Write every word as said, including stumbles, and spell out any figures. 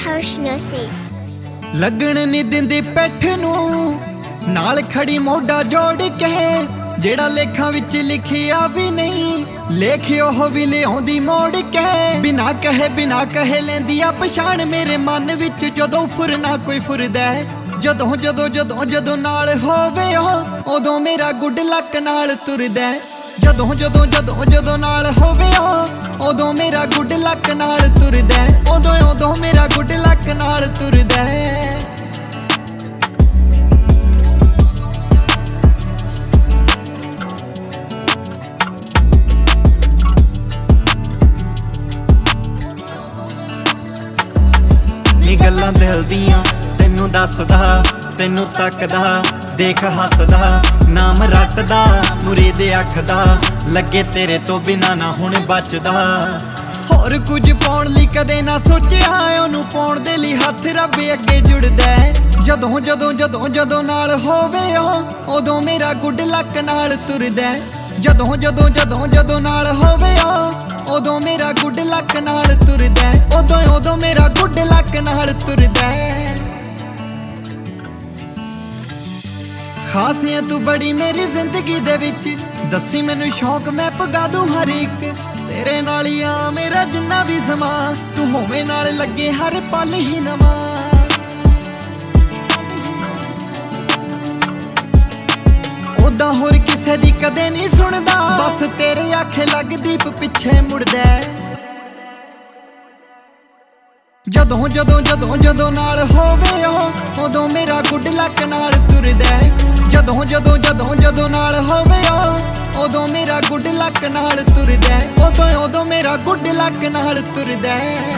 ਹਰਸ਼ ਨਸੀ ਲੱਗਣ ਨੀ ਦਿੰਦੀ ਪਿੱਠ ਨੂੰ ਨਾਲ ਖੜੀ ਮੋਢਾ ਜੋੜ ਕੇ ਜਿਹੜਾ ਲੇਖਾਂ ਵਿੱਚ ਲਿਖਿਆ ਵੀ ਨਹੀਂ ਲੇਖ ਉਹ ਵੀ ਲਿਆਉਂਦੀ ਮੋੜ ਕੇ ਬਿਨਾ ਕਹੇ ਬਿਨਾ ਕਹੇ ਲੈਂਦੀ ਆ ਪਛਾਣ ਮੇਰੇ ਮਨ ਵਿੱਚ ਜਦੋਂ ਫੁਰਨਾ ਕੋਈ ਫੁਰਦਾ ਜਦੋਂ ਜਦੋਂ ਜਦੋਂ ਜਦੋਂ ਨਾਲ ਹੋਵੇ ਉਹ ਉਦੋਂ ਮੇਰਾ ਗੁੱਡ ਲੱਕ ਨਾਲ ਤੁਰਦਾ ਜਦੋਂ ਜਦੋਂ ਜਦੋਂ ਜਦੋਂ ਨਾਲ ਹੋਵੇ ਉਹ ਉਦੋਂ ਮੇਰਾ ਗੁੱਡ ਲੱਕ ਨਾਲ ਤੁਰਦਾ ਉਦੋਂ ਉਦੋਂ ਮੇਰਾ ਗੁੱਡ ਲੱਕ ਨਾਲ ਤੁਰਦਾ ਨੀ ਗੱਲਾਂ ਦਿਲ ਦੀਆਂ ਤੈਨੂੰ ਦੱਸਦਾ ਤੈਨੂੰ ਤੱਕਦਾ ਦੇਖ ਹੱਸਦਾ ਨਾਮ ਰੱਟਦਾ ਮੁਰੀਦ ਅੱਖਦਾ ਲੱਗੇ ਤੇਰੇ ਤੋਂ ਬਿਨਾ ਨਾ ਹੁਣ ਬਚਦਾ ਹੋਰ ਕੁਝ ਪਾਉਣ ਲਈ ਕਦੇ ਨਾ ਸੋਚਿਆ ਉਹਨੂੰ ਪਾਉਣ ਦੇ ਲਈ ਹੱਥ ਰੱਬ ਅੱਗੇ ਜੁੜਦਾ ਜਦੋਂ ਜਦੋਂ ਜਦੋਂ ਜਦੋਂ ਨਾਲ ਹੋਵੇ ਉਹ ਉਦੋਂ ਮੇਰਾ ਗੁੱਡ ਲੱਕ ਨਾਲ ਤੁਰਦਾ ਜਦੋਂ ਜਦੋਂ ਜਦੋਂ ਜਦੋਂ ਨਾਲ ਹੋਵੇ ਉਹ ਉਦੋਂ ਮੇਰਾ ਗੁੱਡ ਲੱਕ ਨਾਲ ਤੁਰਦਾ ਉਦੋਂ ਉਦੋਂ ਮੇਰਾ ਗੁੱਡ ਲੱਕ ਨਾਲ ਤੁਰਦਾ ਖਾਸ ਹੈ ਤੂੰ ਬੜੀ ਮੇਰੀ ਜ਼ਿੰਦਗੀ ਦੇ ਵਿੱਚ ਦੱਸੀ ਮੈਨੂੰ ਸ਼ੌਕ ਮੈਂ ਪਗਾ ਦੂੰ ਹਰ ਇੱਕ ਤੇਰੇ ਨਾਲ ਹੀ ਆ ਮੇਰਾ ਜਿੰਨਾ ਵੀ ਸਮਾਂ ਤੂੰ ਹੋਵੇਂ ਨਾਲ ਲੱਗੇ ਹਰ ਪਲ ਹੀ ਨਵਾਂ ਉਦਾਂ ਹੋਰ ਕਿਸੇ ਦੀ ਕਦੇ ਨਹੀਂ ਸੁਣਦਾ ਬਸ ਤੇਰੇ ਆਖੇ ਲੱਗ ਦੀਪ ਪਿੱਛੇ ਮੁੜਦਾ ਜਦੋਂ ਜਦੋਂ ਜਦੋਂ ਜਦੋਂ ਨਾਲ ਹੋਵੇ ਉਹ ਉਦੋਂ ਮੇਰਾ ਗੁੱਡ ਲੱਕ ਨਾਲ ਤੁਰਦਾ ਜਦੋਂ ਜਦੋਂ ਜਦੋਂ ਜਦੋਂ ਨਾਲ ਹੋਵੇ ਉਹ ਉਦੋਂ ਮੇਰਾ ਗੁੱਡ ਲੱਕ ਨਾਲ ਤੁਰਦਾ ਉਦੋਂ ਉਦੋਂ ਮੇਰਾ ਗੁੱਡ ਲੱਕ ਨਾਲ ਤੁਰਦਾ